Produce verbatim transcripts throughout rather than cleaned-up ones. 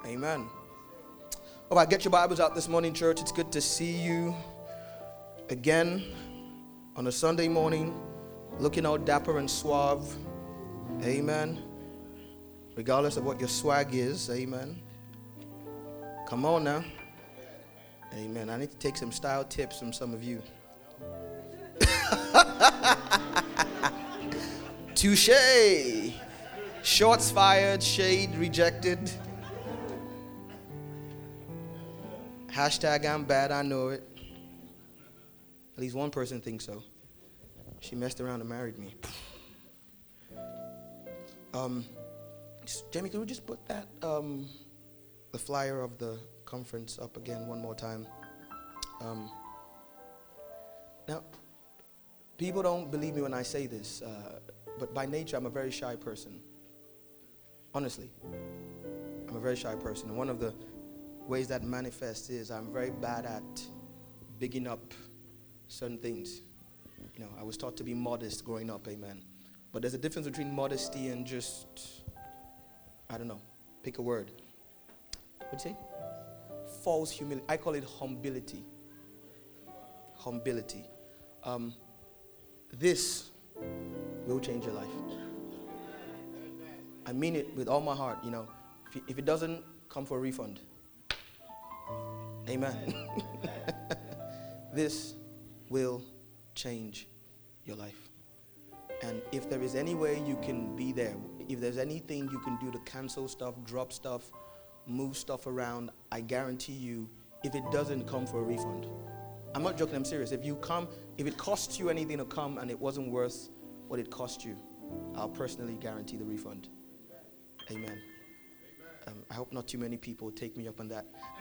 Amen. All right, get your Bibles out this morning, church. It's good to see you again on a Sunday morning, looking all dapper and suave. Amen. Regardless of what your swag is. Amen. Come on now. Amen. I need to take some style tips from some of you. Touche. Shots fired, shade rejected. Hashtag I'm bad, I know it. At least one person thinks so. She messed around and married me. Um, Jamie, can we just put that, um, the flyer of the conference up again one more time? Um, now, people don't believe me when I say this, uh, but by nature, I'm a very shy person. Honestly, I'm a very shy person. And one of the ways that manifests is I'm very bad at bigging up certain things. You know, I was taught to be modest growing up, amen. But there's a difference between modesty and just, I don't know, pick a word. What'd you say? False humility. I call it humility. Humility. Um, this will change your life. I mean it with all my heart, you know. If, if it doesn't, come for a refund. Amen. This will change your life. And if there is any way you can be there, if there's anything you can do to cancel stuff, drop stuff, move stuff around, I guarantee you, if it doesn't, come for a refund. I'm not joking, I'm serious. If you come, if it costs you anything to come and it wasn't worth what it cost you, I'll personally guarantee the refund. Amen. Um, I hope not too many people take me up on that.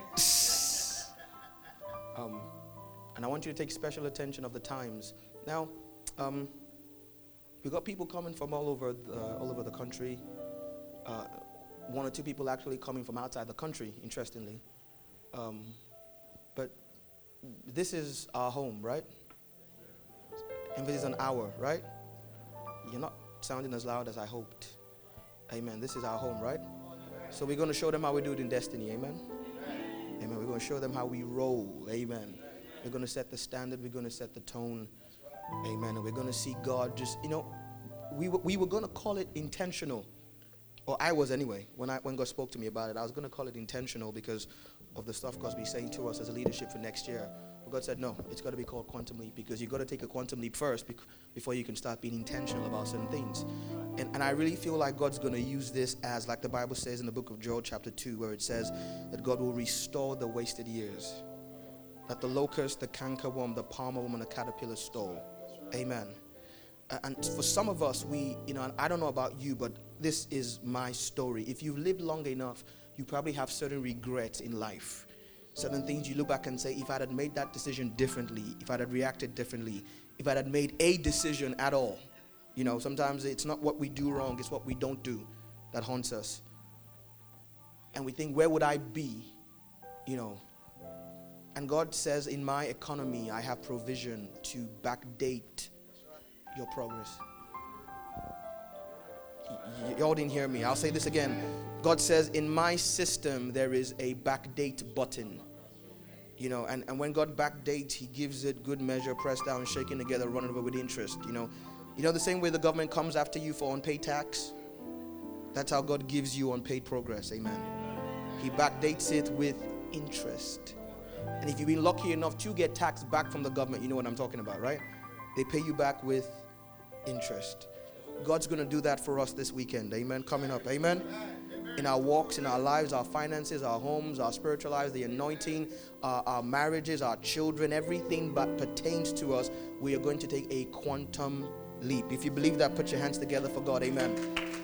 um, and I want you to take special attention of the times. Now, um, we've got people coming from all over the, all over the country. Uh, one or two people actually coming from outside the country, interestingly. Um, but this is our home, right? Emphasis on our, right? You're not sounding as loud as I hoped. Amen. This is our home, right? So we're going to show them how we do it in Destiny. Amen. Amen. We're going to show them how we roll. Amen. We're going to set the standard. We're going to set the tone. Amen. And we're going to see God just, you know, we were, we were going to call it intentional. Or I was anyway. When I when God spoke to me about it, I was going to call it intentional because of the stuff God's been saying to us as a leadership for next year. But God said, no, it's got to be called Quantum Leap because you've got to take a quantum leap first bec- before you can start being intentional about certain things. And, and I really feel like God's going to use this as, like the Bible says in the book of Joel chapter two, where it says that God will restore the wasted years. That the locust, the cankerworm, the palmer worm, and the caterpillar stole. Amen. And for some of us, we, you know, and I don't know about you, but this is my story. If you've lived long enough, you probably have certain regrets in life. Certain things you look back and say, if I had made that decision differently, if I had reacted differently, if I had made a decision at all. You know, sometimes it's not what we do wrong, it's what we don't do that haunts us. And we think, where would I be? You know. And God says, in my economy, I have provision to backdate your progress. Y- y'all didn't hear me. I'll say this again. God says, in my system, there is a backdate button. You know, and, and when God backdates, he gives it good measure, pressed down, shaken together, running over with interest. You know, you know the same way the government comes after you for unpaid tax? That's how God gives you unpaid progress. Amen. He backdates it with interest. And if you've been lucky enough to get tax back from the government, you know what I'm talking about, right? They pay you back with interest. God's going to do that for us this weekend. Amen. Coming up. Amen. In our walks, in our lives, our finances, our homes, our spiritual lives, the anointing, uh, our marriages, our children, everything that pertains to us, we are going to take a quantum leap. If you believe that, put your hands together for God. Amen.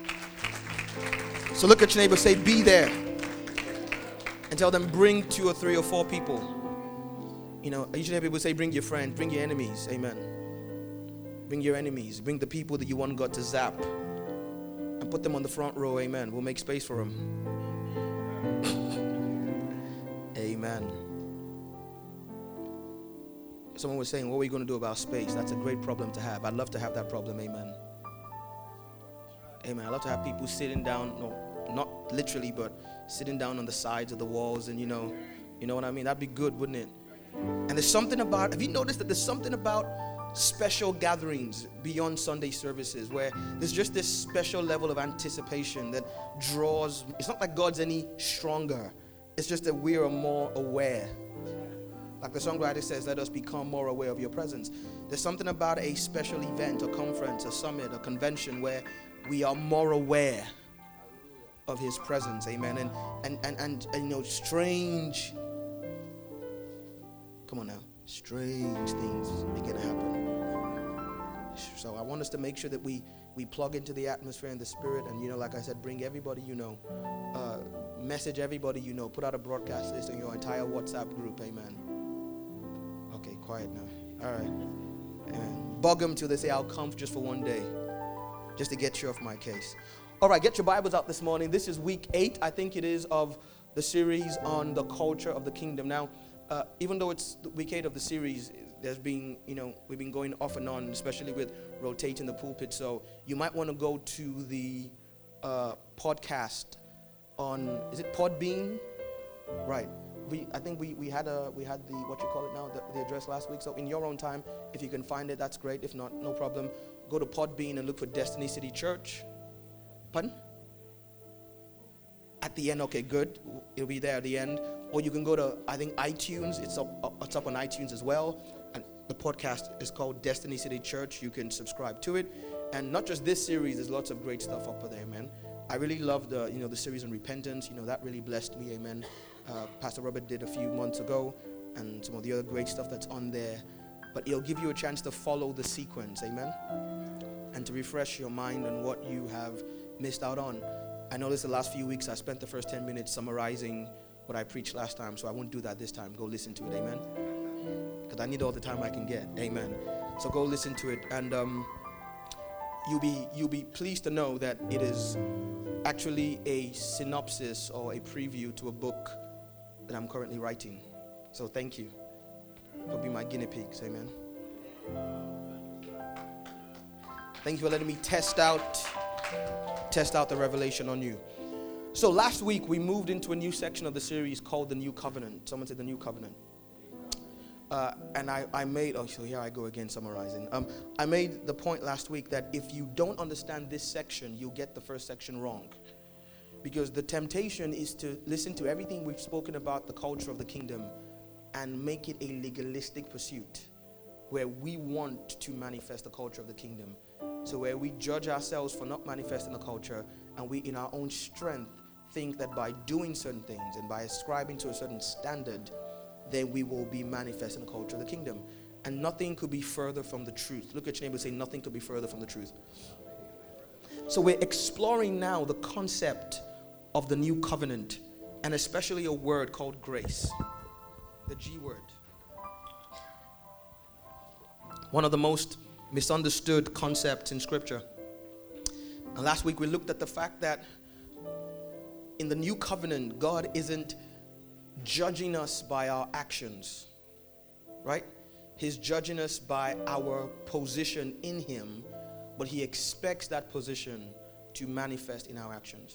So look at your neighbor, say, be there. And tell them, bring two or three or four people. You know, usually people say, bring your friends, bring your enemies. Amen. Bring your enemies. Bring the people that you want God to zap. And put them on the front row. Amen. We'll make space for them. Amen. Someone was saying, what are we going to do about space? That's a great problem to have. I'd love to have that problem. Amen. Amen. I'd love to have people sitting down, no, not literally, but sitting down on the sides of the walls, and you know, you know what I mean? That'd be good, wouldn't it? And there's something about, have you noticed that there's something about special gatherings beyond Sunday services where there's just this special level of anticipation that draws, it's not like God's any stronger, it's just that we are more aware. Like the songwriter says, let us become more aware of your presence. There's something about a special event, a conference, a summit, a convention where we are more aware of his presence, amen. And and and, and, and you know, strange, come on now, strange things begin to happen. So I want us to make sure that we we plug into the atmosphere and the spirit, and you know, like I said, bring everybody you know, uh, message everybody you know, put out a broadcast list in your entire WhatsApp group, amen. Okay, quiet now. All right, amen. Bug them till they say I'll come just for one day, just to get you off my case. All right, get your Bibles out this morning. This is week eight, I think it is, of the series on the culture of the kingdom. Now, uh, even though it's the week eight of the series, there's been, you know, we've been going off and on, especially with rotating the pulpit. So you might want to go to the uh, podcast on, is it Podbean? Right. We, I think we, we had a we had the what you call it now the, the address last week. So in your own time, if you can find it, that's great. If not, no problem. Go to Podbean and look for Destiny City Church. Pardon? At the end, okay, good. It'll be there at the end. Or you can go to, I think, iTunes. It's up, it's up on iTunes as well. And the podcast is called Destiny City Church. You can subscribe to it. And not just this series, there's lots of great stuff up there, man. I really love the, you know, the series on repentance. You know, that really blessed me, amen. Uh, Pastor Robert did a few months ago, and some of the other great stuff that's on there. But it'll give you a chance to follow the sequence, amen. And to refresh your mind on what you have missed out on. I noticed the last few weeks I spent the first ten minutes summarizing what I preached last time, so I won't do that this time. Go listen to it, amen. Because I need all the time I can get, amen. So go listen to it, and um, you'll be you'll be pleased to know that it is actually a synopsis or a preview to a book that I'm currently writing. So thank you for being my guinea pigs, amen. Thank you for letting me test out test out the revelation on you. So last week we moved into a new section of the series called the New Covenant. Someone said the New Covenant. Uh, and I, I made, oh, so here I go again summarizing. Um, I made the point last week that if you don't understand this section, you'll get the first section wrong. Because the temptation is to listen to everything we've spoken about the culture of the kingdom and make it a legalistic pursuit where we want to manifest the culture of the kingdom. So where we judge ourselves for not manifesting the culture, and we in our own strength think that by doing certain things and by ascribing to a certain standard, then we will be manifesting the culture of the kingdom. And nothing could be further from the truth. Look at your neighbor and say, nothing could be further from the truth. So we're exploring now the concept of the new covenant, and especially a word called grace, the G word. One of the most misunderstood concepts in Scripture. And last week we looked at the fact that in the new covenant, God isn't judging us by our actions, right? He's judging us by our position in Him, but He expects that position to manifest in our actions.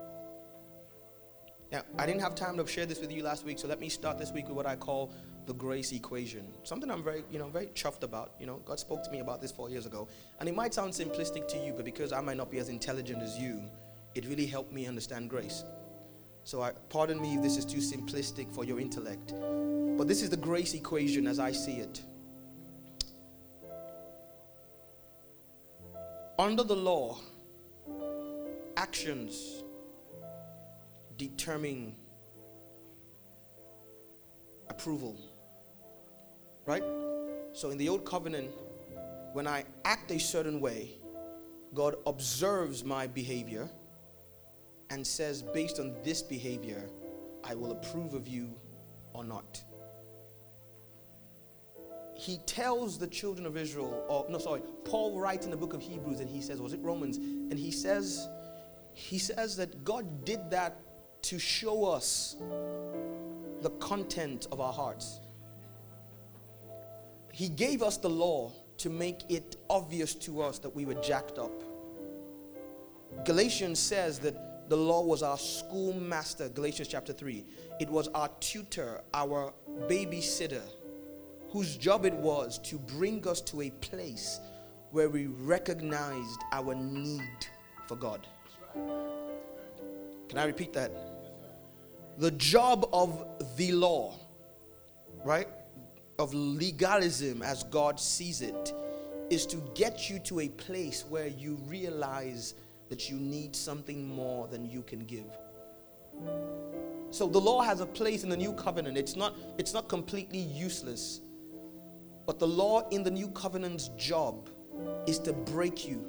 Now, I didn't have time to share this with you last week, so let me start this week with what I call the grace equation. Something I'm very, you know, very chuffed about. You know, God spoke to me about this four years ago. And it might sound simplistic to you, but because I might not be as intelligent as you, it really helped me understand grace. So I, pardon me if this is too simplistic for your intellect. But this is the grace equation as I see it. Under the law, actions determine approval. Right? So in the old covenant, when I act a certain way, God observes my behavior and says, based on this behavior, I will approve of you or not. He tells the children of Israel, or no, sorry, Paul writes in the book of Hebrews, and he says, was it Romans? And he says, he says that God did that to show us the content of our hearts. He gave us the law to make it obvious to us that we were jacked up. Galatians says that the law was our schoolmaster, Galatians chapter three. It was our tutor, our babysitter, whose job it was to bring us to a place where we recognized our need for God. Can I repeat that? The job of the law, right, of legalism as God sees it, is to get you to a place where you realize that you need something more than you can give. So the law has a place in the new covenant. It's not, it's not completely useless. But the law in the new covenant's job is to break you.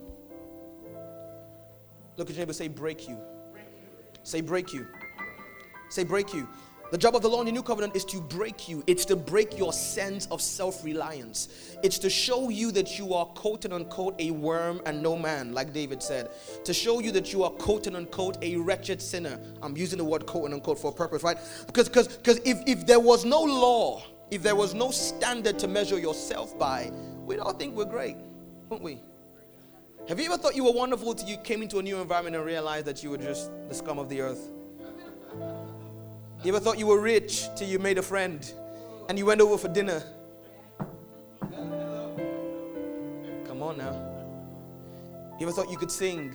Look at your neighbor, say break you. Say break you. Say break you. The job of the law in the new covenant is to break you. It's to break your sense of self-reliance. It's to show you that you are quote unquote a worm and no man, like David said. To show you that you are quote unquote a wretched sinner. I'm using the word quote unquote for a purpose, right? Because because because if, if there was no law, if there was no standard to measure yourself by, we'd all think we're great, wouldn't we? Have you ever thought you were wonderful till you came into a new environment and realized that you were just the scum of the earth? You ever thought you were rich till you made a friend and you went over for dinner? Come on now. You ever thought you could sing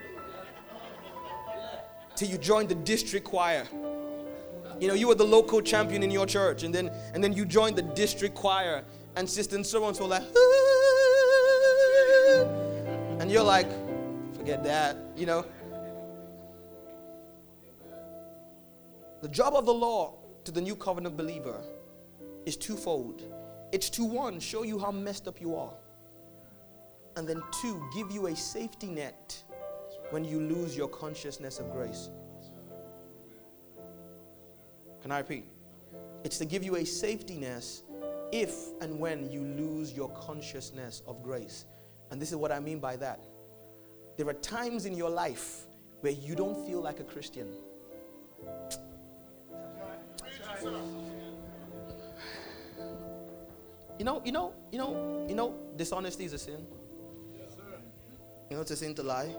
till you joined the district choir? You know, you were the local champion in your church, and then and then you joined the district choir, and sister and so on so like, ah! And you're like, forget that, you know. The job of the law to the new covenant believer is twofold. It's to, one, show you how messed up you are. And then two, give you a safety net when you lose your consciousness of grace. Can I repeat? It's to give you a safety net if and when you lose your consciousness of grace. And this is what I mean by that. There are times in your life where you don't feel like a Christian. You know, you know, you know, you know, dishonesty is a sin. Yes, sir. You know, it's a sin to lie.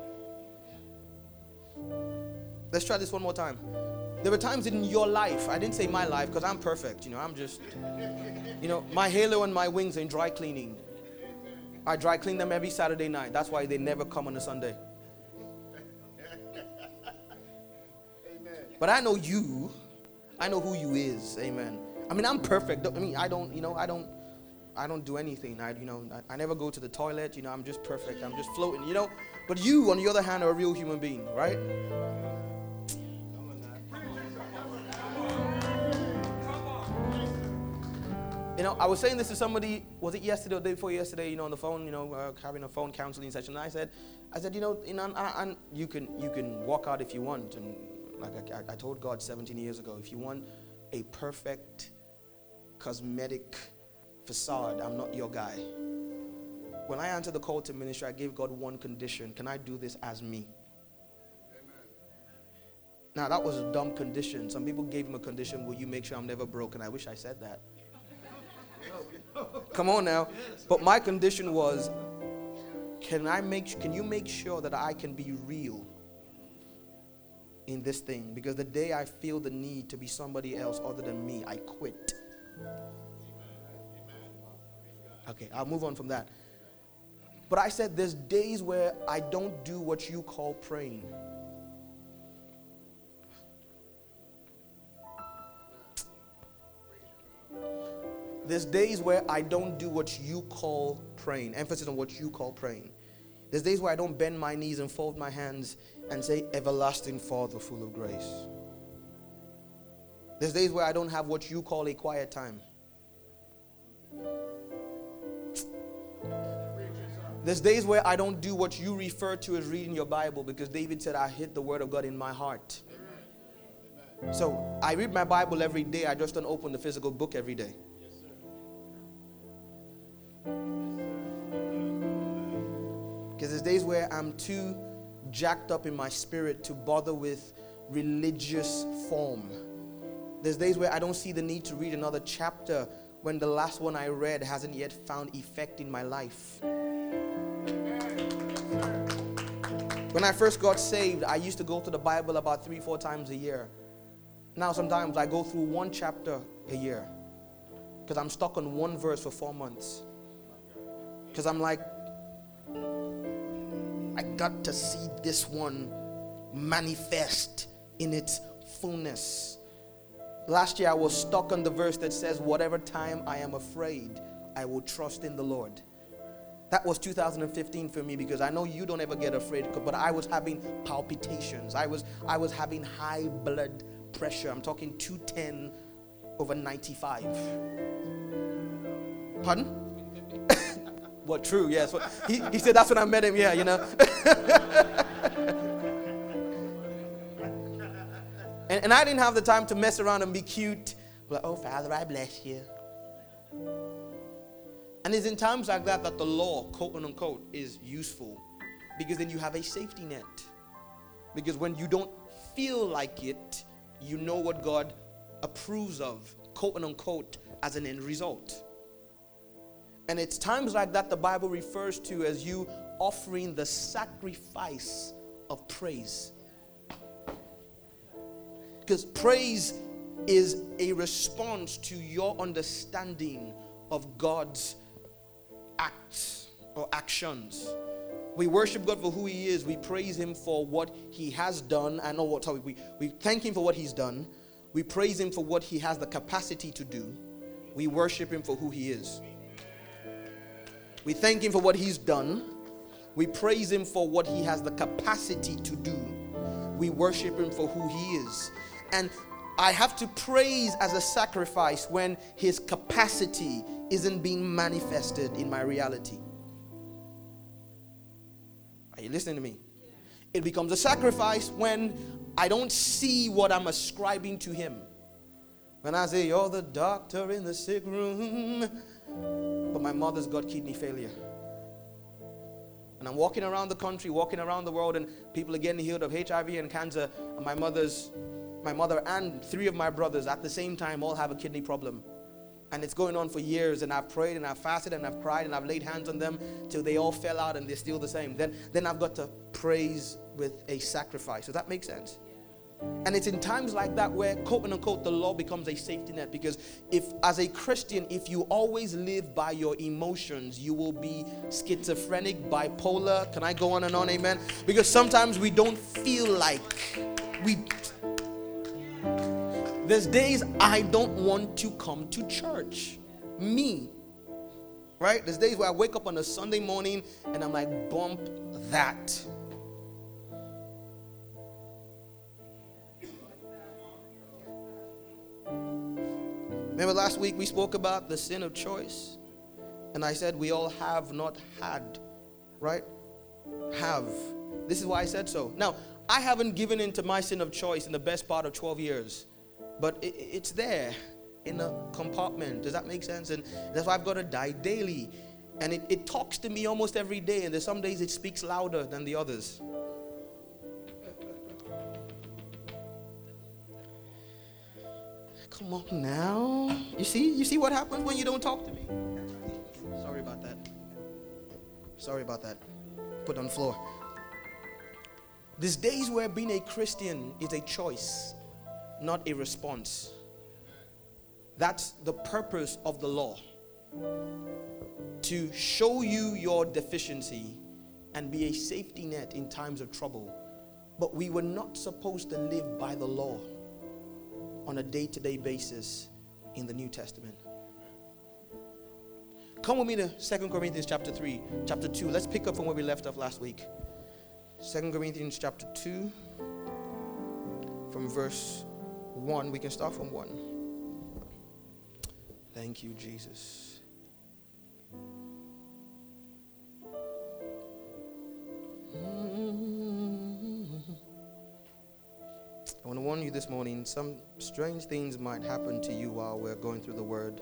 Let's try this one more time. There were times in your life, I didn't say my life because I'm perfect, you know, I'm just, you know, my halo and my wings are in dry cleaning. I dry clean them every Saturday night. That's why they never come on a Sunday. But I know you. I know who you is. Amen. I mean, I'm perfect. I mean, I don't, you know, I don't, I don't do anything. I, you know, I, I never go to the toilet. You know, I'm just perfect. I'm just floating, you know. But you, on the other hand, are a real human being, right? You know, I was saying this to somebody, was it yesterday or the day before yesterday, you know, on the phone, you know, uh, having a phone counseling session. And I said, I said, you know, you know, and, and you can you can walk out if you want. And like I, I told God seventeen years ago, if you want a perfect cosmetic facade, I'm not your guy. When I answered the call to ministry, I gave God one condition. Can I do this as me? Amen. Now, that was a dumb condition. Some people gave him a condition, will you make sure I'm never broken? I wish I said that. Come on now. But my condition was, can I make can you make sure that I can be real in this thing? Because the day I feel the need to be somebody else other than me, I quit. Okay, I'll move on from that. But I said there's days where I don't do what you call praying. There's days where I don't do what you call praying. Emphasis on what you call praying. There's days where I don't bend my knees and fold my hands and say, everlasting Father, full of grace. There's days where I don't have what you call a quiet time. There's days where I don't do what you refer to as reading your Bible, because David said, I hid the word of God in my heart. So I read my Bible every day. I just don't open the physical book every day. Because there's days where I'm too jacked up in my spirit to bother with religious form. There's days where I don't see the need to read another chapter when the last one I read hasn't yet found effect in my life. When I first got saved, I used to go to the Bible about three, four times a year. Now sometimes I go through one chapter a year because I'm stuck on one verse for four months. Because I'm like, I got to see this one manifest in its fullness. Last year I was stuck on the verse that says, whatever time I am afraid, I will trust in the Lord. That was two thousand fifteen for me, because I know you don't ever get afraid, but I was having palpitations. I was I was having high blood pressure. I'm talking two ten over ninety-five. Pardon? What, true, yes. He, he said that's when I met him, yeah, you know. and, and I didn't have the time to mess around and be cute. Like, oh, Father, I bless you. And it's in times like that that the law, quote unquote, is useful. Because then you have a safety net. Because when you don't feel like it, you know what God approves of, quote unquote, as an end result. And it's times like that the Bible refers to as you offering the sacrifice of praise. Because praise is a response to your understanding of God's acts or actions. We worship God for who He is. We praise Him for what He has done. I know what sorry, we, we thank Him for what He's done. We praise Him for what He has the capacity to do. We worship Him for who He is. We thank Him for what He's done. We praise Him for what He has the capacity to do. We worship Him for who He is. And I have to praise as a sacrifice when His capacity isn't being manifested in my reality. Are you listening to me? It becomes a sacrifice when I don't see what I'm ascribing to Him. When I say, you're the doctor in the sick room, but my mother's got kidney failure. And I'm walking around the country, walking around the world, and people are getting healed of H I V and cancer, and my mother's My mother and three of my brothers at the same time all have a kidney problem. And it's going on for years, and I've prayed and I've fasted and I've cried and I've laid hands on them till they all fell out and they're still the same. Then, then I've got to praise with a sacrifice. Does that make sense? And it's in times like that where, quote unquote, the law becomes a safety net. Because if, as a Christian, if you always live by your emotions, you will be schizophrenic, bipolar. Can I go on and on? Amen? Because sometimes we don't feel like we... There's days I don't want to come to church. Me. Right? There's days where I wake up on a Sunday morning and I'm like, bump that. Remember last week we spoke about the sin of choice? And I said we all have, not had. Right? Have. This is why I said so. Now, I haven't given in to my sin of choice in the best part of twelve years. But it, it's there in a compartment. Does that make sense? And that's why I've got to die daily. And it, it talks to me almost every day. And there's some days it speaks louder than the others. Come on now. You see? You see what happens when you don't talk to me? Sorry about that. Sorry about that. Put on the floor. There's days where being a Christian is a choice, not a response. That's the purpose of the law. To show you your deficiency and be a safety net in times of trouble. But we were not supposed to live by the law on a day-to-day basis in the New Testament. Come with me to Second Corinthians chapter three, chapter two. Let's pick up from where we left off last week. Second Corinthians chapter two, from verse one. We can start from one. Thank you, Jesus. I want to warn you this morning, some strange things might happen to you while we're going through the word.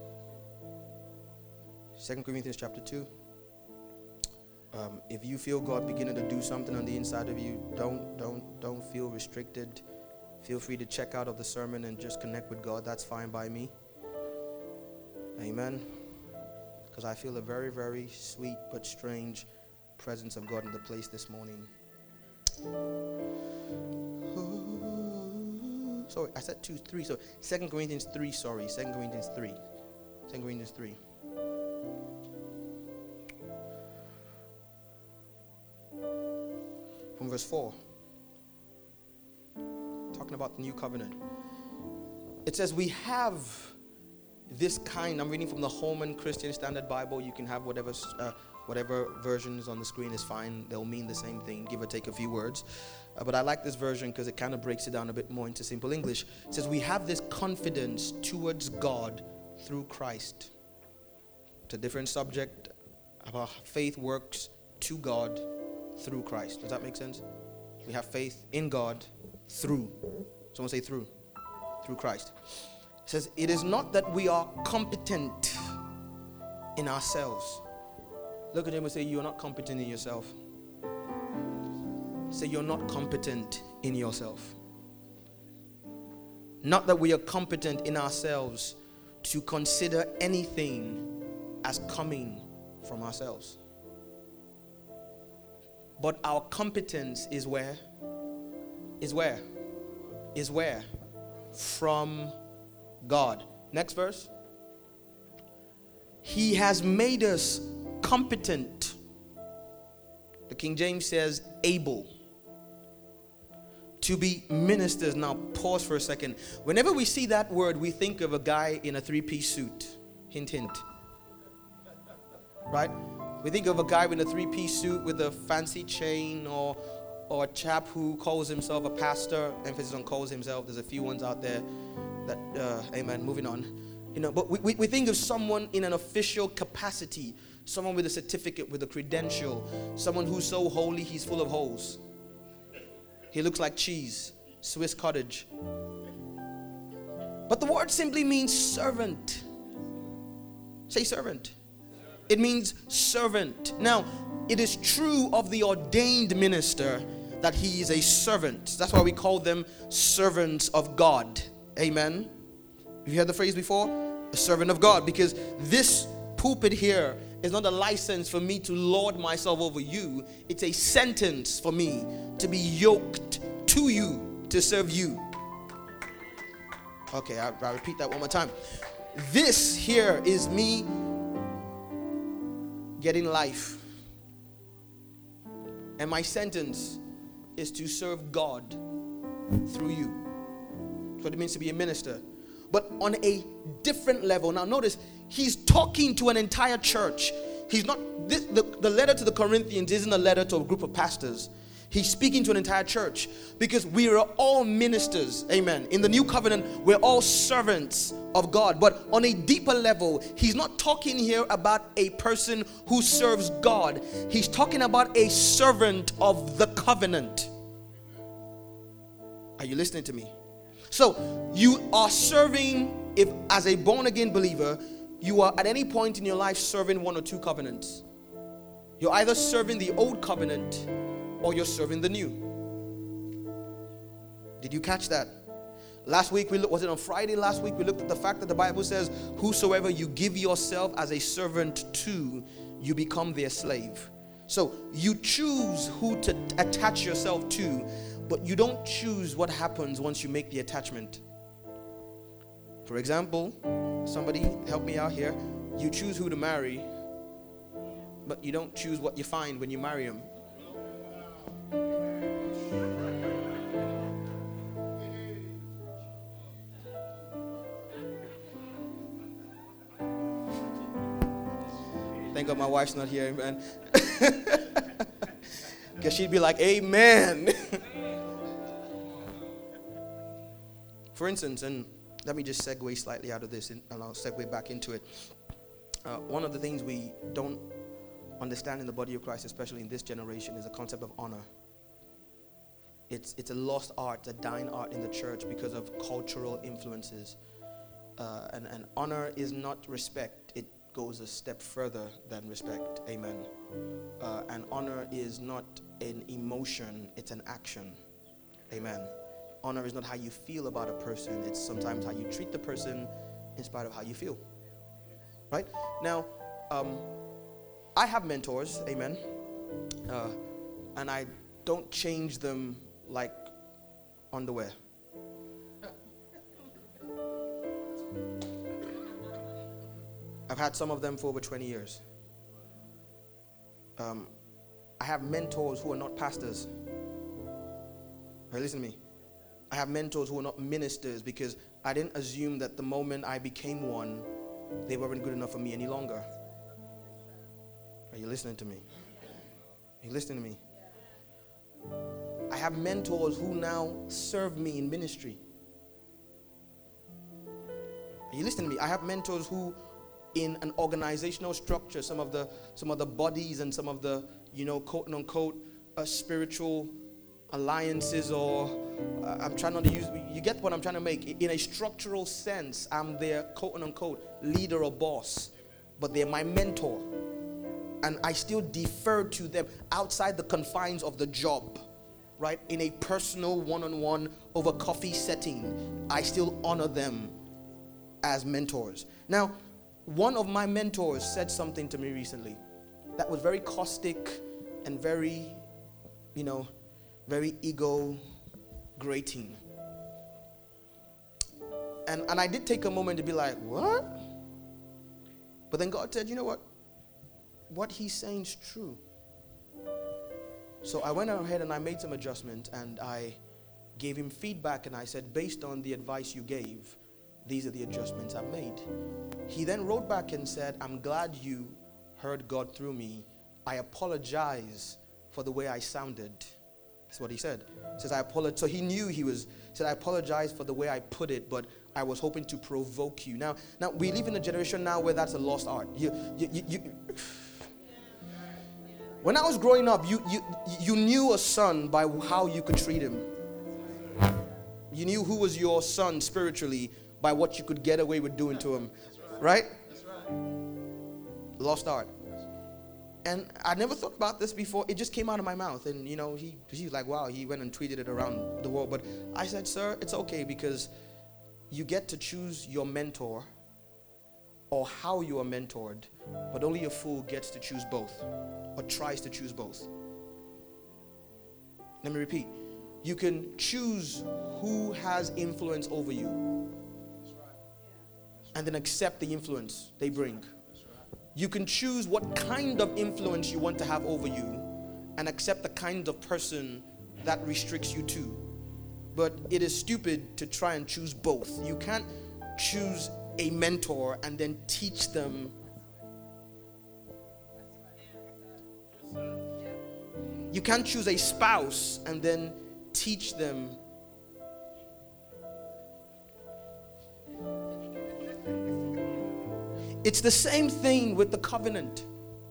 Second Corinthians chapter two. Um, if you feel God beginning to do something on the inside of you, don't don't don't feel restricted. Feel free to check out of the sermon and just connect with God. That's fine by me. Amen. Because I feel a very, very sweet but strange presence of God in the place this morning. Sorry, I said two, three. So Second Corinthians three, sorry. Second Corinthians three. Second Corinthians three. From verse four. Talking about the new covenant. It says, we have this kind. I'm reading from the Holman Christian Standard Bible. You can have whatever uh, whatever version is on the screen is fine. They'll mean the same thing, give or take a few words. Uh, but I like this version because it kind of breaks it down a bit more into simple English. It says, we have this confidence towards God through Christ. It's a different subject about faith works to God through Christ. Does that make sense? We have faith in God through. Someone say through. Through Christ. It says, it is not that we are competent in ourselves. Look at him and say, you're not competent in yourself. Say, you're not competent in yourself. Not that we are competent in ourselves to consider anything as coming from ourselves. But our competence is where? Is where? Is where? From God. Next verse. He has made us competent. The King James says able to be ministers. Now pause for a second. Whenever we see that word, we think of a guy in a three-piece suit. Hint, hint. Right? We think of a guy in a three-piece suit with a fancy chain, or or a chap who calls himself a pastor. Emphasis on calls himself. There's a few ones out there that, uh, amen, moving on. You know, but we, we, we think of someone in an official capacity, someone with a certificate, with a credential, someone who's so holy he's full of holes. He looks like cheese, Swiss cottage. But the word simply means servant. Say servant. It means servant. Now, it is true of the ordained minister that he is a servant. That's why we call them servants of God. Amen. You heard the phrase before? A servant of God. Because this pulpit here is not a license for me to lord myself over you. It's a sentence for me to be yoked to you, to serve you. Okay, I'll, I'll repeat that one more time. This here is me getting life. And my sentence is to serve God through you. That's what it means to be a minister. But on a different level. Now notice, he's talking to an entire church. He's not, this, the, the letter to the Corinthians isn't a letter to a group of pastors. He's speaking to an entire church because we are all ministers. Amen. In the new covenant, we're all servants of God. But on a deeper level, he's not talking here about a person who serves God. He's talking about a servant of the covenant. Are you listening to me? So you are serving, if as a born-again believer, you are at any point in your life serving one or two covenants. You're either serving the old covenant or you're serving the new. Did you catch that? Last week, we looked, was it on Friday last week, we looked at the fact that the Bible says, whosoever you give yourself as a servant to, you become their slave. So you choose who to attach yourself to, but you don't choose what happens once you make the attachment. For example, somebody help me out here. You choose who to marry, but you don't choose what you find when you marry him. Thank God my wife's not here, amen. Because she'd be like, amen. For instance, and let me just segue slightly out of this, and I'll segue back into it. Uh, one of the things we don't understand in the body of Christ, especially in this generation, is the concept of honor. It's, it's a lost art, a dying art in the church because of cultural influences. Uh, and, and honor is not respect. It goes a step further than respect. Amen. Uh, and honor is not an emotion, it's an action. Amen. Honor is not how you feel about a person, it's sometimes how you treat the person in spite of how you feel. Right? Now, um, I have mentors, amen. Uh, and I don't change them like underwear. I've had some of them for over twenty years. Um, I have mentors who are not pastors. Right, listen to me. I have mentors who are not ministers because I didn't assume that the moment I became one, they weren't good enough for me any longer. Are you listening to me? Are you listening to me? I have mentors who now serve me in ministry. Are you listening to me? I have mentors who, in an organizational structure, some of the some of the bodies and some of the, you know, quote unquote, uh, spiritual alliances, or uh, I'm trying not to use, you get what I'm trying to make. In a structural sense, I'm their quote unquote leader or boss, but they're my mentor. And I still defer to them outside the confines of the job, right? In a personal one-on-one over coffee setting, I still honor them as mentors. Now, one of my mentors said something to me recently that was very caustic and very, you know, very ego grating. And, and I did take a moment to be like, what? But then God said, you know what? What he's saying is true. So I went ahead and I made some adjustments, and I gave him feedback, and I said, based on the advice you gave, these are the adjustments I made. He then wrote back and said, I'm glad you heard God through me. I apologize for the way I sounded. That's what he said. He says, I apologize. So he knew he was, he said, I apologize for the way I put it, but I was hoping to provoke you. Now, now we live in a generation now where that's a lost art. You, you, you, you When I was growing up, you, you, you knew a son by how you could treat him. You knew who was your son spiritually by what you could get away with doing to him. Right? Lost art. And I never thought about this before. It just came out of my mouth. And, you know, he he's like, wow, he went and tweeted it around the world. But I said, sir, it's okay, because you get to choose your mentor or how you are mentored, but only a fool gets to choose both, or tries to choose both. Let me repeat. You can choose who has influence over you and then accept the influence they bring. You can choose what kind of influence you want to have over you and accept the kind of person that restricts you too. But it is stupid to try and choose both. You can't choose a mentor and then teach them. You can't choose a spouse and then teach them. It's the same thing with the covenant.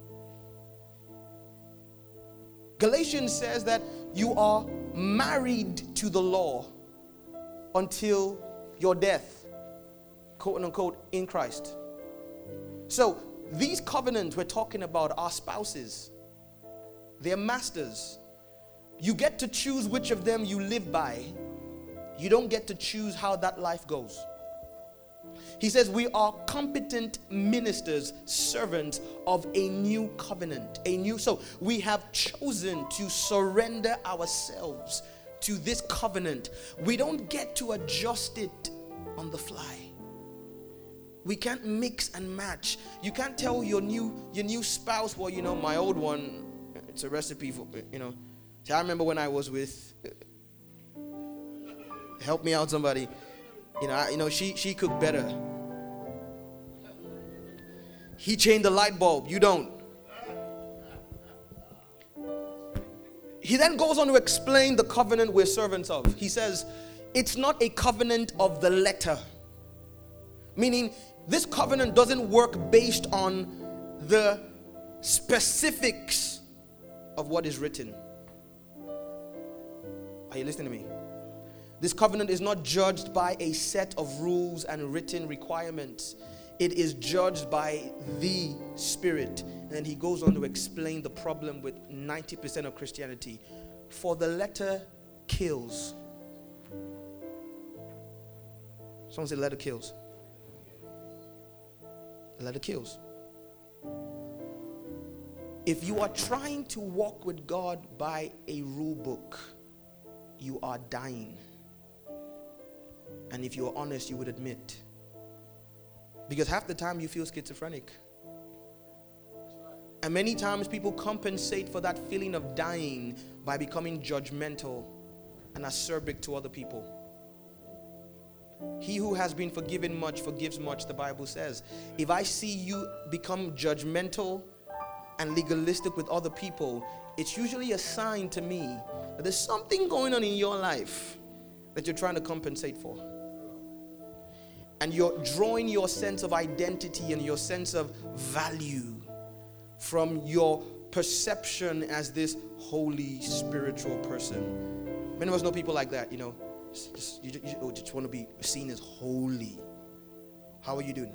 Galatians says that you are married to the law until your death, quote unquote, in Christ. So these covenants we're talking about are spouses. They're masters. You get to choose which of them you live by. You don't get to choose how that life goes. He says we are competent ministers, servants of a new covenant. A new, so we have chosen to surrender ourselves to this covenant. We don't get to adjust it on the fly. We can't mix and match. You can't tell your new your new spouse, well, you know, my old one, it's a recipe for, you know. See, I remember when I was with, help me out somebody, you know, I, you know, she she cooked better. He changed the light bulb, you don't. He then goes on to explain the covenant we're servants of. He says, it's not a covenant of the letter. Meaning, this covenant doesn't work based on the specifics of what is written. Are you listening to me? This covenant is not judged by a set of rules and written requirements. It is judged by the Spirit. And then he goes on to explain the problem with ninety percent of Christianity. For the letter kills. Someone say letter kills. The letter kills. If you are trying to walk with God by a rule book, you are dying. And if you are honest, you would admit. Because half the time you feel schizophrenic. And many times people compensate for that feeling of dying by becoming judgmental and acerbic to other people. He who has been forgiven much forgives much, the Bible says. If I see you become judgmental and legalistic with other people, it's usually a sign to me that there's something going on in your life that you're trying to compensate for. And you're drawing your sense of identity and your sense of value from your perception as this holy spiritual person. Many of us know people like that, you know. Just, you, you just want to be seen as holy. How are you doing?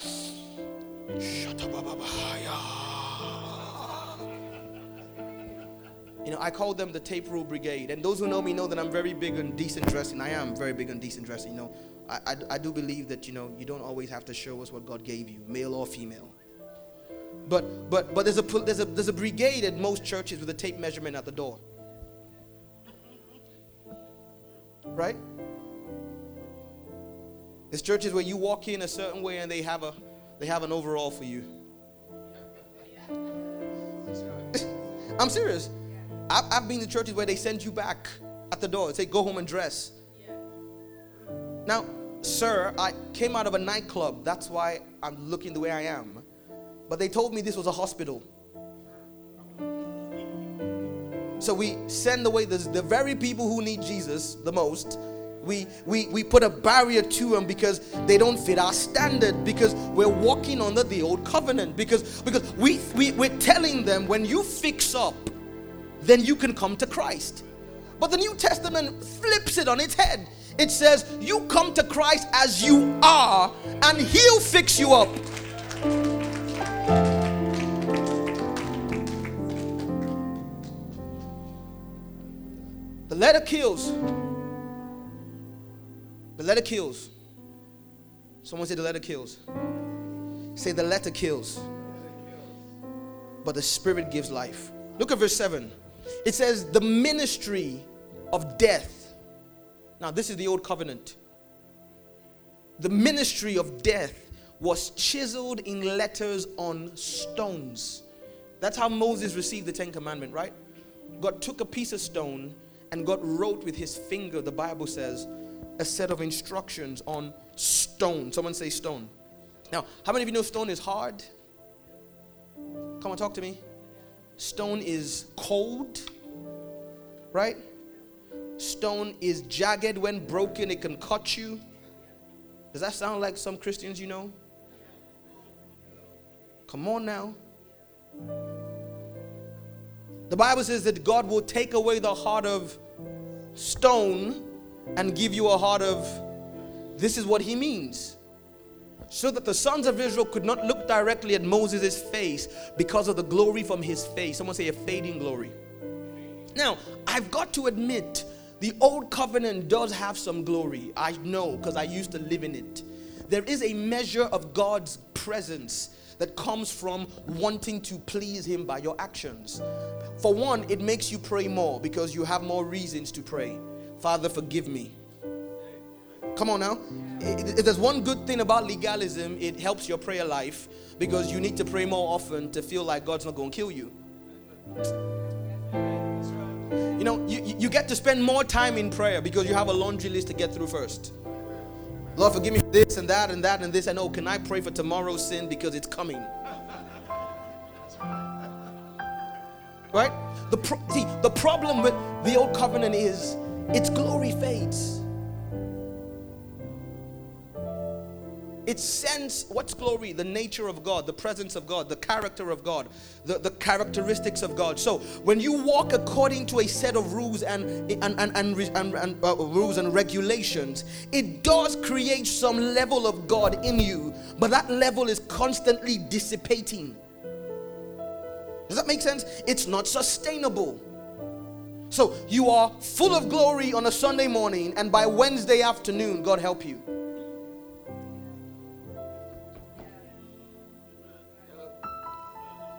You know, I call them the tape rule brigade. And those who know me know that I'm very big on decent dressing. I am very big on decent dressing. You know, I, I, I do believe that, you know, you don't always have to show us what God gave you, male or female. But but but there's a there's a there's a brigade at most churches with a tape measurement at the door. Right? There's churches where you walk in a certain way and they have a they have an overall for you. I'm serious. I've, I've been to churches where they send you back at the door and say, go home and dress. Now, sir, I came out of a nightclub. That's why I'm looking the way I am. But they told me this was a hospital. So we send away the, the very people who need Jesus the most. We, we, we put a barrier to them because they don't fit our standard, because we're walking under the old covenant, because, because we, we, we're telling them, when you fix up, then you can come to Christ. But the New Testament flips it on its head. It says, you come to Christ as you are, and He'll fix you up. The letter kills. The letter kills. Someone say the letter kills. Say the letter kills. But the Spirit gives life. Look at verse seven. It says the ministry of death. Now this is the old covenant. The ministry of death was chiseled in letters on stones. That's how Moses received the Ten Commandments, right? God took a piece of stone and God wrote with His finger, the Bible says, a set of instructions on stone. Someone say stone. Now, how many of you know stone is hard? Come on, talk to me. Stone is cold, right? Stone is jagged. When broken, it can cut you. Does that sound like some Christians you know? Come on now. The Bible says that God will take away the heart of stone and give you a heart of, this is what He means. So that the sons of Israel could not look directly at Moses' face because of the glory from his face. Someone say a fading glory. Now, I've got to admit, the old covenant does have some glory. I know, because I used to live in it. There is a measure of God's presence that comes from wanting to please Him by your actions. For one, it makes you pray more because you have more reasons to pray. Father, forgive me. Come on now. If there's one good thing about legalism, it helps your prayer life because you need to pray more often to feel like God's not going to kill you. You know, you, you get to spend more time in prayer because you have a laundry list to get through first. Lord, forgive me for this and that and that and this. And oh, can I pray for tomorrow's sin because it's coming? Right? The pro- see, the problem with the old covenant is its glory fades. Its sense, what's glory? The nature of God, the presence of God, the character of God, the, the characteristics of God. So when you walk according to a set of rules and and and, and, and, and uh, rules and regulations, it does create some level of God in you, but that level is constantly dissipating. Does that make sense? It's not sustainable. So you are full of glory on a Sunday morning, and by Wednesday afternoon, God help you,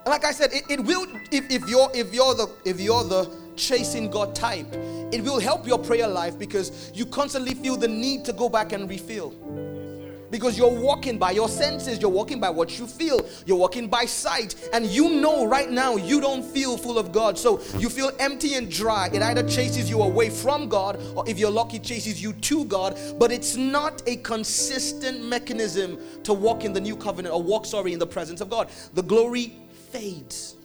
like I said, it, it will, if, if you're if you're the if you're the chasing God type, it will help your prayer life because you constantly feel the need to go back and refill. Because you're walking by your senses, you're walking by what you feel, you're walking by sight, and you know right now you don't feel full of God, so you feel empty and dry. It either chases you away from God, or if you're lucky, chases you to God, but it's not a consistent mechanism to walk in the new covenant, or walk, sorry, in the presence of God. The glory fades.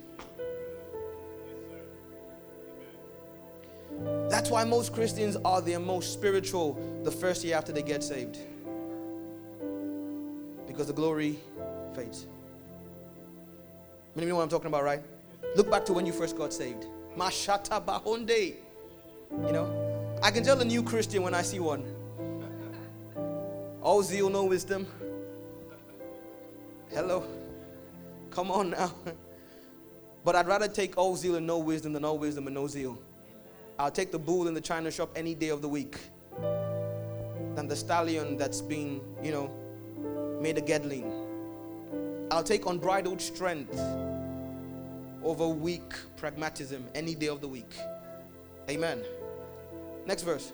That's why most Christians are their most spiritual the first year after they get saved. Because the glory fades. Many of you know what I'm talking about, right? Look back to when you first got saved. Mashata bahonde. You know, I can tell a new Christian when I see one. All zeal, no wisdom. Hello. Come on now. But I'd rather take all zeal and no wisdom than all wisdom and no zeal. I'll take the bull in the china shop any day of the week than the stallion that's been, you know, made a Gedling. I'll take unbridled strength over weak pragmatism any day of the week. Amen. Next verse.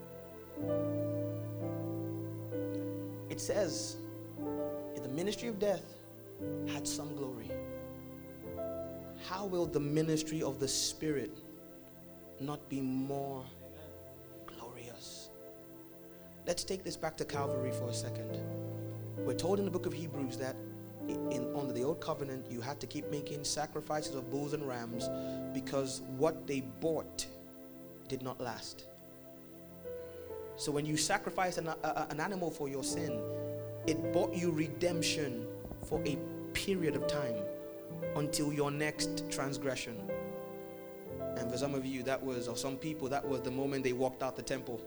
It says, if the ministry of death had some glory, how will the ministry of the Spirit not be more glorious? Let's take this back to Calvary for a second. We're told in the book of Hebrews that in, under the old covenant, you had to keep making sacrifices of bulls and rams because what they bought did not last. So when you sacrifice an, a, an animal for your sin, it bought you redemption for a period of time until your next transgression. And for some of you, that was, or some people, that was the moment they walked out the temple.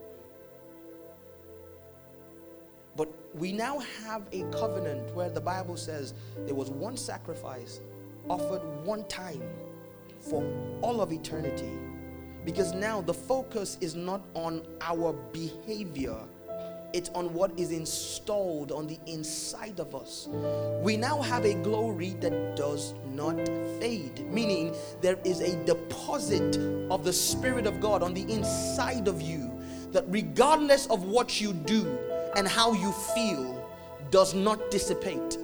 But we now have a covenant where the Bible says there was one sacrifice offered one time for all of eternity. Because now the focus is not on our behavior, it's on what is installed on the inside of us. We now have a glory that does not fade, meaning there is a deposit of the Spirit of God on the inside of you that regardless of what you do and how you feel, does not dissipate.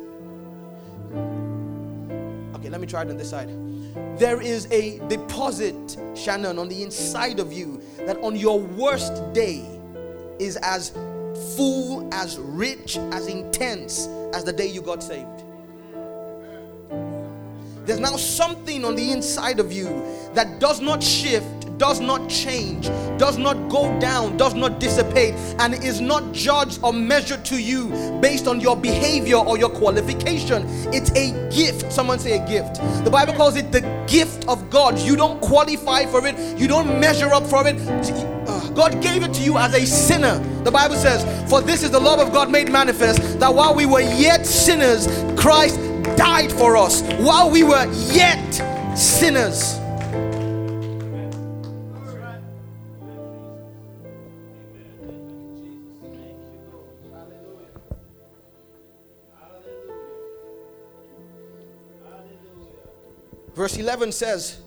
Okay, let me try it on this side. There is a deposit, Shannon, on the inside of you that on your worst day is as full, as rich, as intense as the day you got saved. There's now something on the inside of you that does not shift, does not change, does not go down, does not dissipate, and is not judged or measured to you based on your behavior or your qualification. It's a gift. Someone say a gift. The Bible calls it the gift of God. You don't qualify for it. You don't measure up for it. God gave it to you as a sinner. The Bible says, for this is the love of God made manifest, that while we were yet sinners, Christ died for us. While we were yet sinners. Verse eleven says,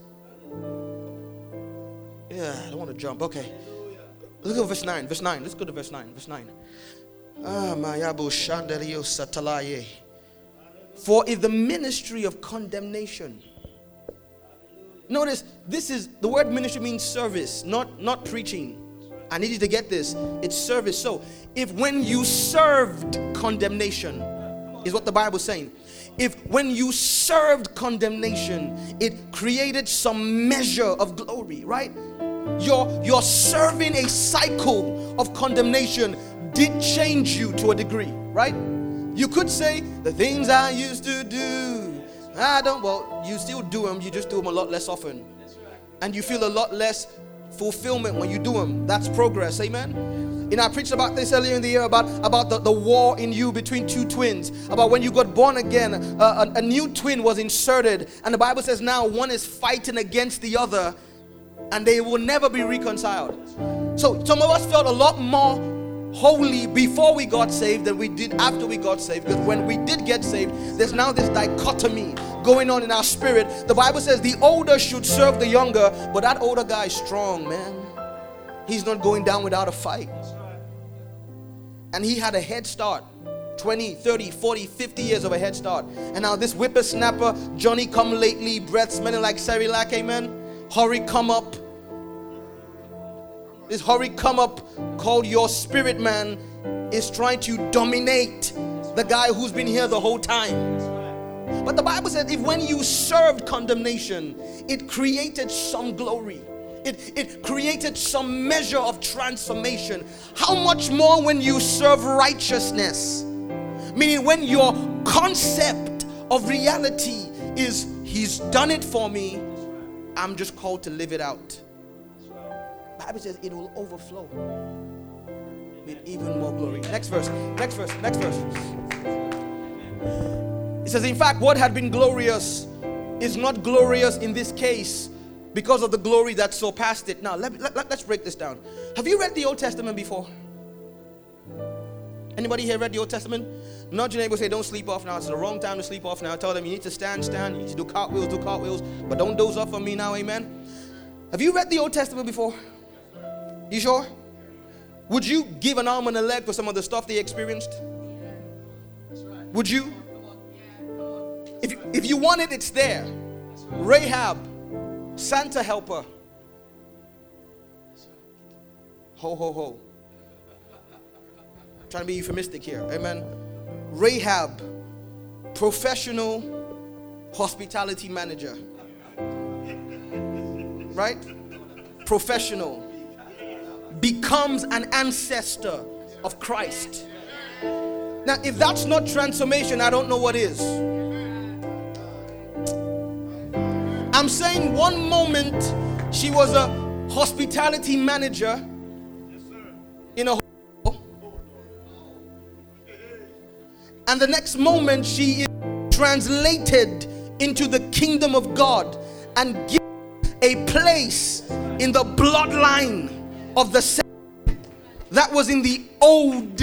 yeah, I don't want to jump. Okay. Look at verse nine. Verse nine. Let's go to verse nine. Verse nine. Ah, Mayabu Shandario Satalaye. For if the ministry of condemnation. Notice, this is, the word ministry means service, not, not preaching. I need you to get this. It's service. So, if when you served condemnation, is what the Bible is saying. If when you served condemnation, it created some measure of glory, right? Your, your serving a cycle of condemnation did change you to a degree, right? You could say, the things I used to do, I don't, well, you still do them, you just do them a lot less often. And you feel a lot less fulfillment when you do them. That's progress, amen? You know, I preached about this earlier in the year about, about the, the war in you between two twins. About when you got born again, uh, a, a new twin was inserted. And the Bible says now one is fighting against the other and they will never be reconciled. So some of us felt a lot more holy before we got saved than we did after we got saved. Because when we did get saved, there's now this dichotomy, going on in our spirit. The Bible says the older should serve the younger, but that older guy is strong, man. He's not going down without a fight. And he had a head start. twenty, thirty, forty, fifty years of a head start. And now this whippersnapper, Johnny come lately, breath smelling like Cerelac, amen. Hurry come up. This hurry come up called your spirit man is trying to dominate the guy who's been here the whole time. But the Bible says if when you served condemnation, it created some glory. It, it created some measure of transformation. How much more when you serve righteousness? Meaning when your concept of reality is he's done it for me, I'm just called to live it out. The Bible says it will overflow with even more glory. Next verse, next verse, next verse. It says, in fact, what had been glorious is not glorious in this case because of the glory that surpassed it. Now, let, let, let's break this down. Have you read the Old Testament before? Anybody here read the Old Testament? Nudge your neighbor, say, don't sleep off now. It's the wrong time to sleep off now. Tell them you need to stand, stand. You need to do cartwheels, do cartwheels. But don't doze off on me now, amen? Have you read the Old Testament before? You sure? Would you give an arm and a leg for some of the stuff they experienced? Would you? If you, if you want it, it's there. Rahab, Santa helper. Ho, ho, ho. I'm trying to be euphemistic here. Amen. Rahab, professional hospitality manager. Right? Professional. Becomes an ancestor of Christ. Now, if that's not transformation, I don't know what is. I'm saying one moment she was a hospitality manager in a hotel, and the next moment she is translated into the kingdom of God and given a place in the bloodline of the saint that was in the old.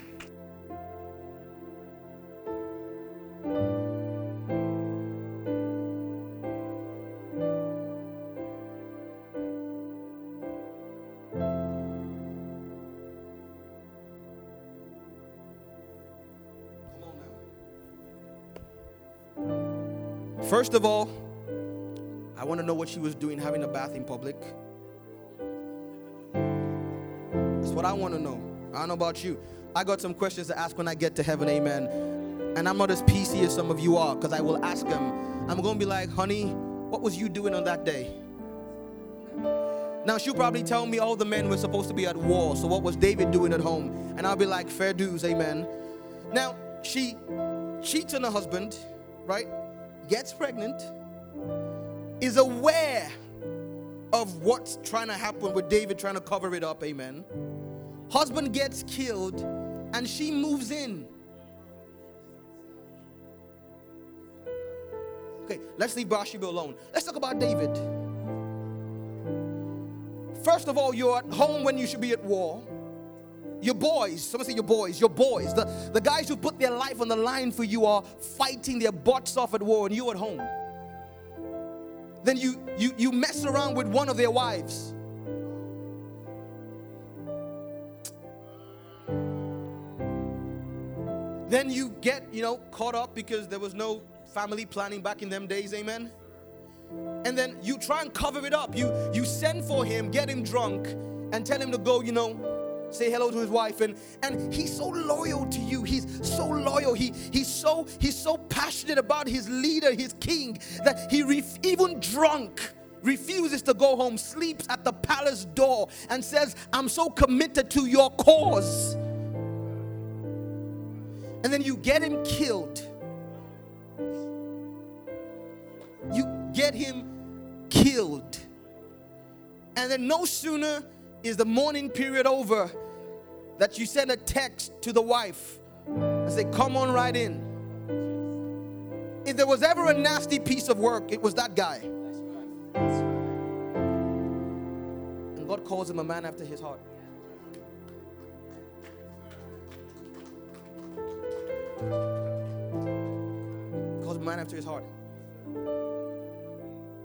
First of all, I want to know what she was doing having a bath in public. That's what I want to know. I don't know about you. I got some questions to ask when I get to heaven, amen. And I'm not as P C as some of you are, because I will ask them. I'm going to be like, honey, what was you doing on that day? Now, she'll probably tell me all the men were supposed to be at war, so what was David doing at home? And I'll be like, fair dues, amen. Now, she cheats on her husband, right? Gets pregnant, is aware of what's trying to happen with David trying to cover it up, amen. Husband gets killed, and she moves in. Okay, let's leave Bathsheba alone. Let's talk about David. First of all, you're at home when you should be at war. Your boys, someone say your boys, your boys, the, the guys who put their life on the line for you are fighting their butts off at war, and you at home. Then you, you, you mess around with one of their wives. Then you get, you know, caught up because there was no family planning back in them days, amen? And then you try and cover it up. You, you send for him, get him drunk, and tell him to go, you know, say hello to his wife, and and he's so loyal to you. He's so loyal. He he's so he's so passionate about his leader, his king, that he ref, even drunk refuses to go home, sleeps at the palace door, and says, "I'm so committed to your cause." And then you get him killed. You get him killed, and then no sooner is the mourning period over that you send a text to the wife and say, come on right in. If there was ever a nasty piece of work, it was that guy. And God calls him a man after his heart. Calls him a man after his heart.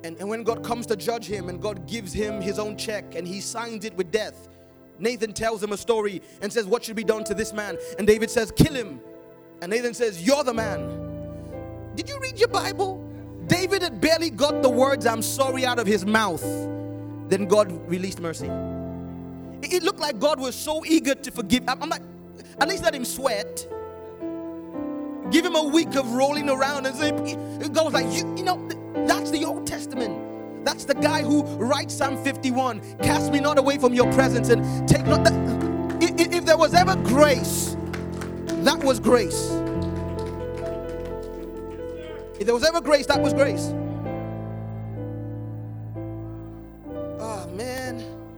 And, and when God comes to judge him and God gives him his own check and he signs it with death, Nathan tells him a story and says, what should be done to this man? And David says, kill him. And Nathan says, you're the man. Did you read your Bible? David had barely got the words, I'm sorry, out of his mouth. Then God released mercy. It, it looked like God was so eager to forgive. I'm, I'm like, at least let him sweat. Give him a week of rolling around and say, God was like, you, you know, that's the Old Testament. That's the guy who writes Psalm fifty-one. Cast me not away from your presence and take not that. If, if there was ever grace, that was grace. If there was ever grace, that was grace. Oh, man.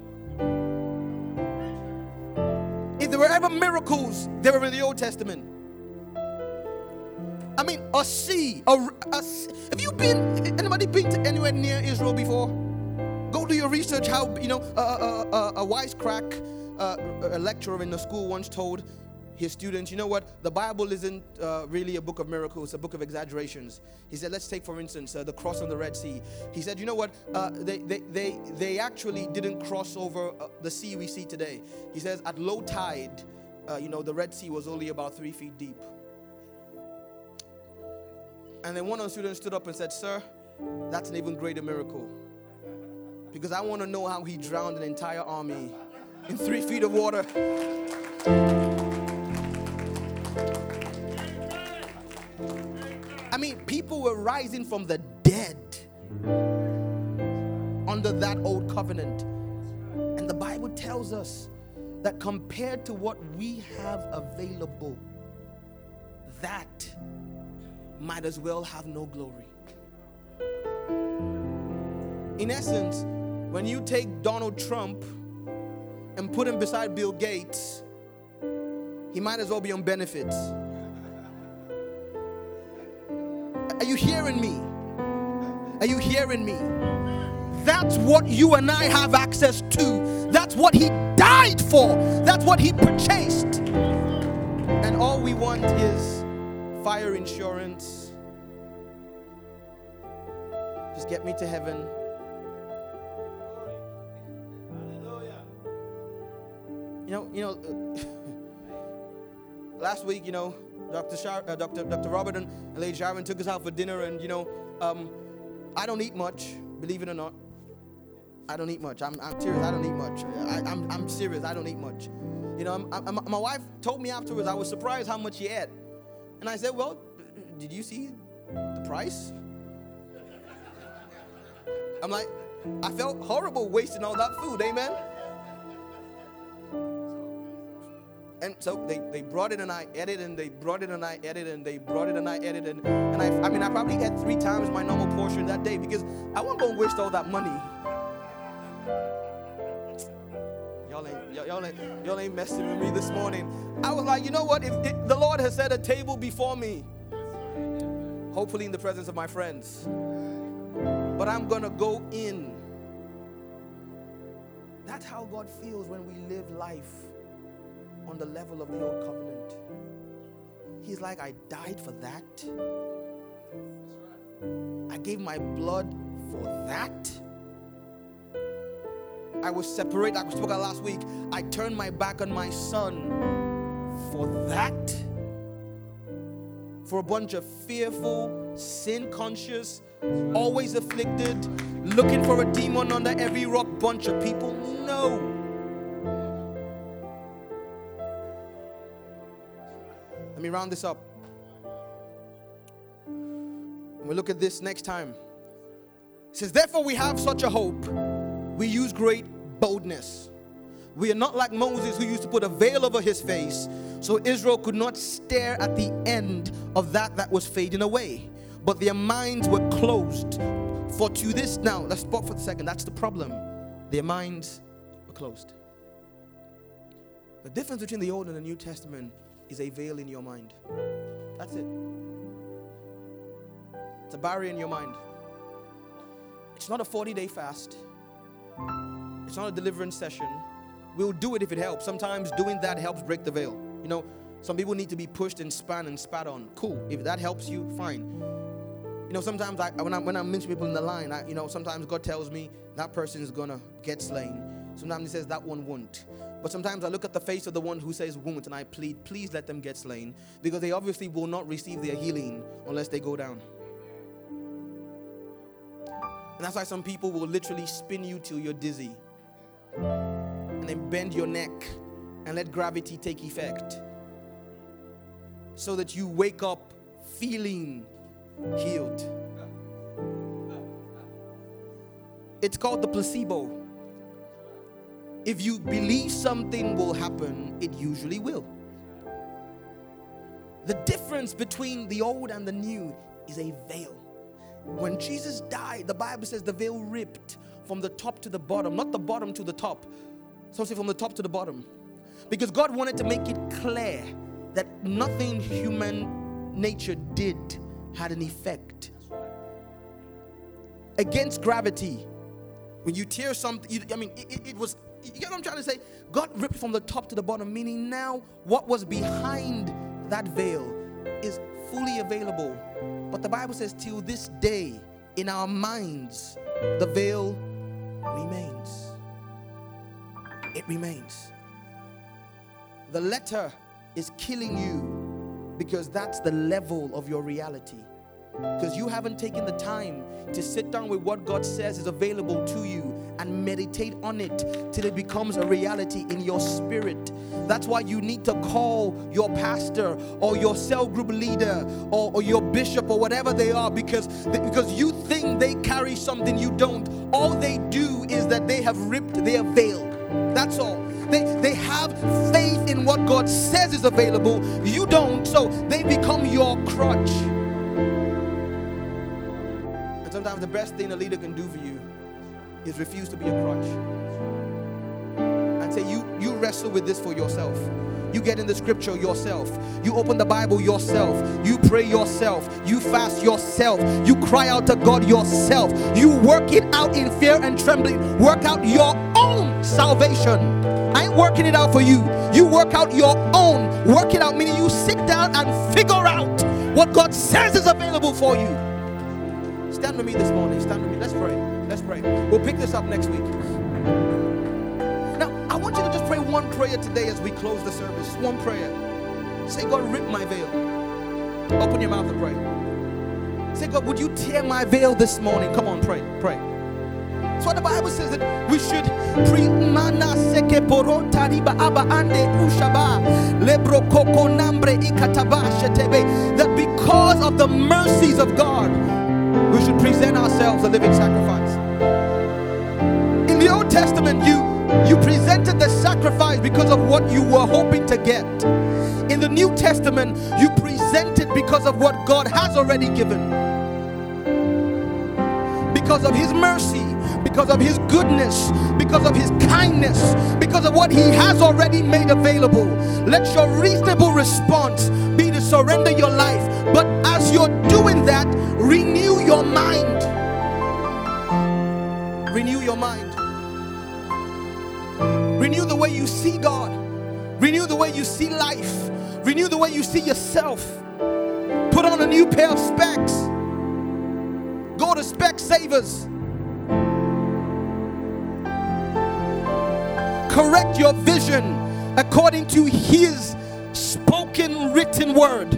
If there were ever miracles, they were in the Old Testament. I mean, a sea, a, a, have you been, anybody been to anywhere near Israel before? Go do your research. How, you know, a, a, a, a wisecrack uh, a lecturer in the school once told his students, you know what, the Bible isn't uh, really a book of miracles, it's a book of exaggerations. He said, let's take, for instance, uh, the cross on the Red Sea. He said, you know what, uh, they, they, they, they actually didn't cross over uh, the sea we see today. He says, at low tide, uh, you know, the Red Sea was only about three feet deep. And then one of the students stood up and said, sir, that's an even greater miracle. Because I want to know how he drowned an entire army in three feet of water. I mean, people were rising from the dead under that old covenant. And the Bible tells us that compared to what we have available, that might as well have no glory. In essence, when you take Donald Trump and put him beside Bill Gates, he might as well be on benefits. Are you hearing me? Are you hearing me? That's what you and I have access to. That's what he died for. That's what he purchased. And all we want is fire insurance. Just get me to heaven. You know, you know. Last week, you know, Doctor Shar- uh, Doctor Doctor Robert and Lady Sharon took us out for dinner, and you know, um, I don't eat much, believe it or not. I don't eat much. I'm, I'm serious. I don't eat much. I, I'm I'm serious. I don't eat much. You know, I'm, I'm, my wife told me afterwards. I was surprised how much she ate. And I said, well, did you see the price? I'm like, I felt horrible wasting all that food, amen? And so they, they brought it and I ate it, and they brought it and I ate it, and they brought it and I ate it. And, and I, I mean, I probably ate three times my normal portion that day because I wasn't going to waste all that money. Y'all ain't, y'all, ain't, y'all ain't messing with me this morning. I was like, you know what? If it, the Lord has set a table before me, hopefully in the presence of my friends, but I'm going to go in. That's how God feels when we live life on the level of the old covenant. He's like, I died for that. I gave my blood for that. I was separated. I spoke about last week. I turned my back on my son for that. For a bunch of fearful, sin-conscious, always afflicted, looking for a demon under every rock bunch of people. No. Let me round this up. And we look at this next time. It says, therefore we have such a hope. We use great boldness. We are not like Moses, who used to put a veil over his face so Israel could not stare at the end of that that was fading away. But their minds were closed. For to this, now let's stop for a second. That's the problem. Their minds were closed. The difference between the Old and the New Testament is a veil in your mind. That's it. It's a barrier in your mind. It's not a forty-day fast. It's not a deliverance session. We'll do it if it helps. Sometimes doing that helps break the veil. You know, some people need to be pushed and span and spat on. Cool. If that helps you, fine. You You know, sometimes I, when I when I mention people in the line, I, you know, sometimes God tells me that person is gonna get slain. Sometimes He says that one won't. But sometimes I look at the face of the one who says won't, and I plead, please let them get slain, because they obviously will not receive their healing unless they go down. And that's why some people will literally spin you till you're dizzy, and then bend your neck and let gravity take effect, so that you wake up feeling healed. It's called the placebo. If you believe something will happen, it usually will. The difference between the old and the new is a veil. When Jesus died, the Bible says the veil ripped from the top to the bottom, not the bottom to the top. So say from the top to the bottom. Because God wanted to make it clear that nothing human nature did had an effect. Against gravity, when you tear something, you, I mean, it, it, it was, you get what I'm trying to say? God ripped from the top to the bottom, meaning now what was behind that veil is fully available. But the Bible says till this day, in our minds, the veil remains. It remains. The letter is killing you because that's the level of your reality. Because you haven't taken the time to sit down with what God says is available to you and meditate on it till it becomes a reality in your spirit. That's why you need to call your pastor or your cell group leader or, or your bishop or whatever they are, because, because you think they carry something you don't. All they do is that they have ripped their veil. That's all. They, they have faith in what God says is available. You don't, so they become your crutch. Sometimes the best thing a leader can do for you is refuse to be a crutch and say, you, you wrestle with this for yourself. You get in the scripture yourself. You open the Bible yourself. You pray yourself. You fast yourself. You cry out to God yourself. You work it out in fear and trembling. Work out your own salvation. I ain't working it out for you. You work out your own. Work it out, meaning you sit down and figure out what God says is available for you. Stand with me this morning. Stand with me. Let's pray. Let's pray. We'll pick this up next week. Now, I want you to just pray one prayer today as we close the service. One prayer. Say, God, rip my veil. Open your mouth and pray. Say, God, would you tear my veil this morning? Come on, pray. Pray. That's what the Bible says, that we should pre mana seke poronta riba aba ande ushaba lebro koko nambre ikataba shetebe, that because of the mercies of God, we should present ourselves a living sacrifice. In the Old Testament, you, you presented the sacrifice because of what you were hoping to get. In the New Testament, you present it because of what God has already given. Because of His mercy, because of His goodness, because of His kindness, because of what He has already made available. Let your reasonable response be to surrender your life. But as you're doing that, renew your mind. Renew your mind. Renew the way you see God. Renew the way you see life. Renew the way you see yourself. Put on a new pair of specs. Go to Specsavers. Correct your vision according to His spoken written word.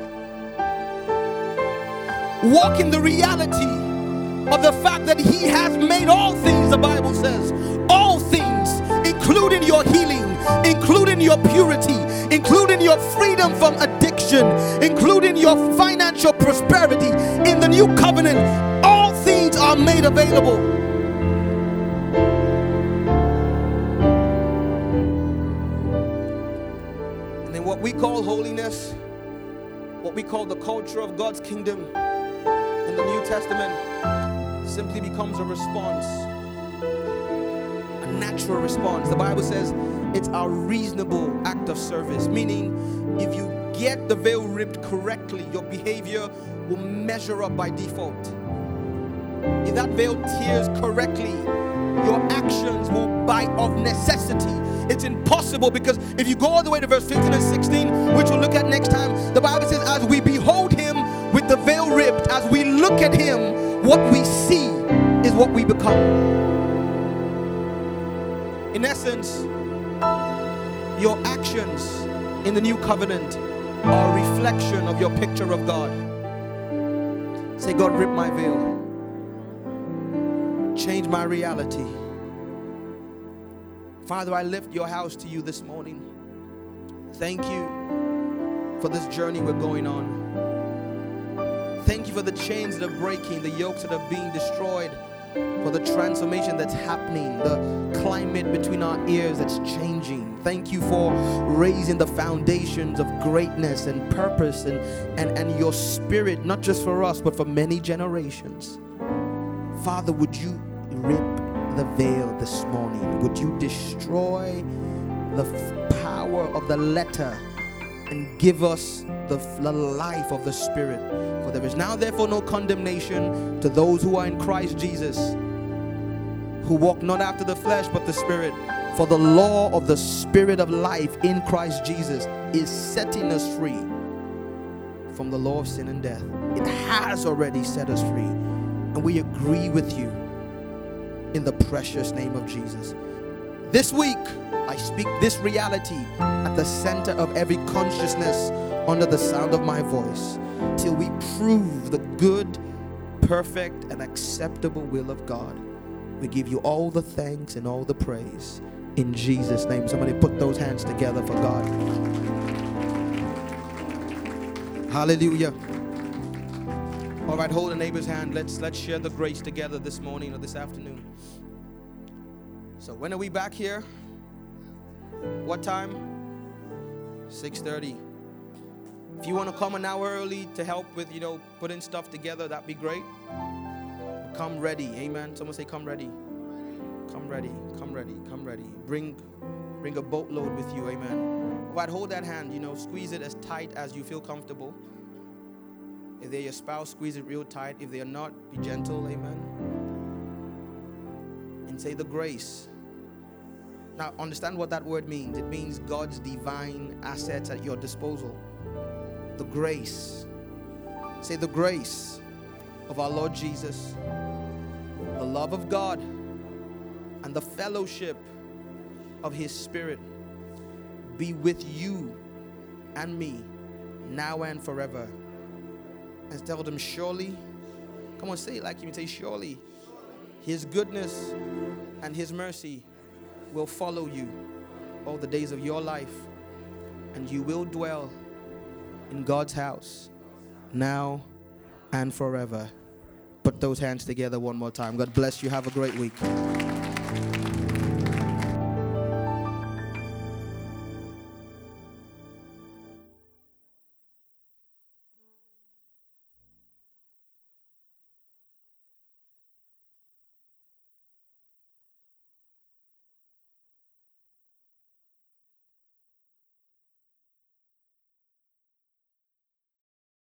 Walk in the reality of the fact that He has made all things, the Bible says, all things, including your healing, including your purity, including your freedom from addiction, including your financial prosperity. In the new covenant, all things are made available. And then what we call holiness, what we call the culture of God's kingdom in the New Testament, simply becomes a response, a natural response. The Bible says it's our reasonable act of service, meaning if you get the veil ripped correctly, your behavior will measure up by default. If that veil tears correctly, your actions will by of necessity. It's impossible, because if you go all the way to verse fifteen and sixteen, which we'll look at next time, the Bible says, as we behold Him with the veil ripped, as we look at him, what we see is what we become. In essence, your actions in the new covenant are a reflection of your picture of God. Say, God, rip my veil. Change my reality. Father, I lift your house to you this morning. Thank you for this journey we're going on. Thank you for the chains that are breaking, the yokes that are being destroyed, for the transformation that's happening, the climate between our ears that's changing. Thank you for raising the foundations of greatness and purpose and, and, and your spirit, not just for us, but for many generations. Father, would you rip the veil this morning? Would you destroy the f- power of the letter and give us the, f- the life of the Spirit? For there is now therefore no condemnation to those who are in Christ Jesus, who walk not after the flesh but the Spirit. For the law of the Spirit of life in Christ Jesus is setting us free from the law of sin and death. It has already set us free. And we agree with you in the precious name of Jesus. This week, I speak this reality at the center of every consciousness under the sound of my voice, till we prove the good, perfect, and acceptable will of God. We give you all the thanks and all the praise in Jesus' name. Somebody put those hands together for God. Hallelujah. All right, hold a neighbor's hand. Let's let's share the grace together this morning or this afternoon. So when are we back here? What time? six thirty. If you want to come an hour early to help with, you know, putting stuff together, that'd be great. Come ready. Amen. Someone say, come ready. Come ready. Come ready. Come ready. Bring, bring a boatload with you. Amen. All right, hold that hand. You know, squeeze it as tight as you feel comfortable. If they're your spouse, squeeze it real tight. If they're not, be gentle. Amen. And say the grace. Now, understand what that word means. It means God's divine assets at your disposal. The grace. Say the grace of our Lord Jesus, the love of God, and the fellowship of His Spirit be with you and me now and forever. And tell them, surely, come on, say it like you say, surely His goodness and His mercy will follow you all the days of your life, and you will dwell in God's house now and forever. Put those hands together one more time. God bless you. Have a great week.